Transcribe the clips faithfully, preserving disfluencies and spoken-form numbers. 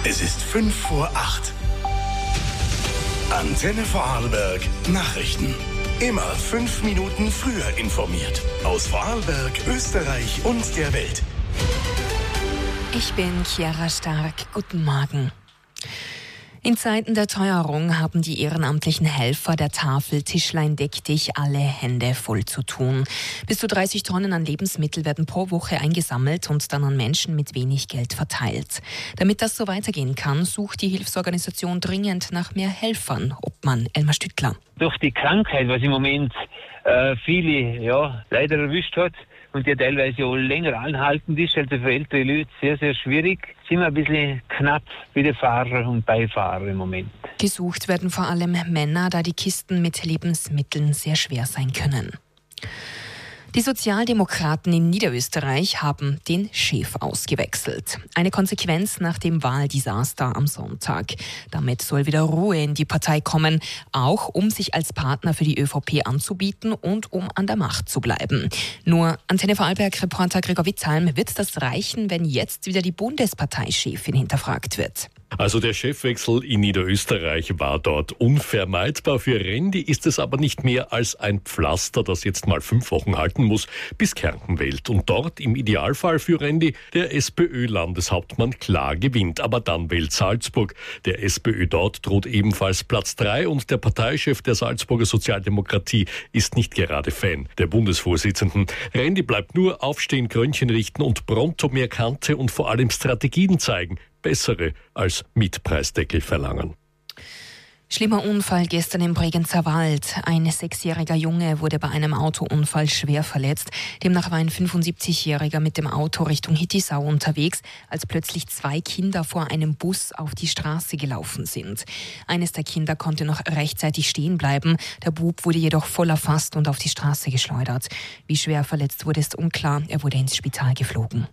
Es ist fünf vor acht. Antenne Vorarlberg Nachrichten. Immer fünf Minuten früher informiert. Aus Vorarlberg, Österreich und der Welt. Ich bin Chiara Stark. Guten Morgen. In Zeiten der Teuerung haben die ehrenamtlichen Helfer der Tafel Tischlein deck dich alle Hände voll zu tun. Bis zu dreißig Tonnen an Lebensmitteln werden pro Woche eingesammelt und dann an Menschen mit wenig Geld verteilt. Damit das so weitergehen kann, sucht die Hilfsorganisation dringend nach mehr Helfern. Obmann Elmar Stüttler. Durch die Krankheit, was im Moment äh, viele ja, leider erwischt hat und die teilweise auch länger anhaltend ist, also für ältere Leute sehr, sehr schwierig, sind wir ein bisschen knapp wie die Fahrer und Beifahrer im Moment. Gesucht werden vor allem Männer, da die Kisten mit Lebensmitteln sehr schwer sein können. Die Sozialdemokraten in Niederösterreich haben den Chef ausgewechselt. Eine Konsequenz nach dem Wahldesaster am Sonntag. Damit soll wieder Ruhe in die Partei kommen, auch um sich als Partner für die ÖVP anzubieten und um an der Macht zu bleiben. Nur Antenne Vorarlberg-Reporter Gregor Witzhalm, wird das reichen, wenn jetzt wieder die Bundesparteichefin hinterfragt wird? Also der Chefwechsel in Niederösterreich war dort unvermeidbar. Für Rendi ist es aber nicht mehr als ein Pflaster, das jetzt mal fünf Wochen halten muss, bis Kärnten wählt. Und dort im Idealfall für Rendi der SPÖ-Landeshauptmann klar gewinnt. Aber dann wählt Salzburg. Der SPÖ dort droht ebenfalls Platz drei und der Parteichef der Salzburger Sozialdemokratie ist nicht gerade Fan der Bundesvorsitzenden. Rendi bleibt nur aufstehen, Krönchen richten und pronto mehr Kante und vor allem Strategien zeigen. Bessere als Mietpreisdeckel verlangen. Schlimmer Unfall gestern im Bregenzer Wald. Ein sechsjähriger Junge wurde bei einem Autounfall schwer verletzt. Demnach war ein fünfundsiebzigjähriger mit dem Auto Richtung Hittisau unterwegs, als plötzlich zwei Kinder vor einem Bus auf die Straße gelaufen sind. Eines der Kinder konnte noch rechtzeitig stehen bleiben. Der Bub wurde jedoch voll erfasst und auf die Straße geschleudert. Wie schwer verletzt wurde, ist unklar. Er wurde ins Spital geflogen.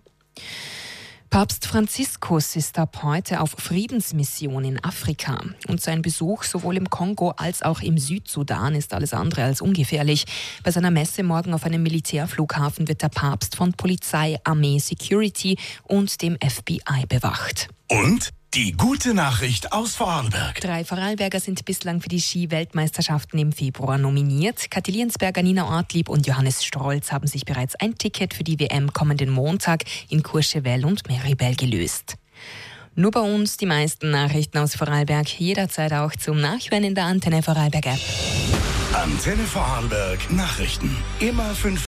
Papst Franziskus ist ab heute auf Friedensmission in Afrika. Und sein Besuch sowohl im Kongo als auch im Südsudan ist alles andere als ungefährlich. Bei seiner Messe morgen auf einem Militärflughafen wird der Papst von Polizei, Armee, Security und dem F B I bewacht. Und die gute Nachricht aus Vorarlberg. Drei Vorarlberger sind bislang für die Ski-Weltmeisterschaften im Februar nominiert. Kathi Liensberger, Nina Ortlieb und Johannes Strolz haben sich bereits ein Ticket für die W M kommenden Montag in Courchevel und Meribel gelöst. Nur bei uns die meisten Nachrichten aus Vorarlberg, jederzeit auch zum Nachhören in der Antenne Vorarlberg App. Antenne Vorarlberg Nachrichten. Immer fünf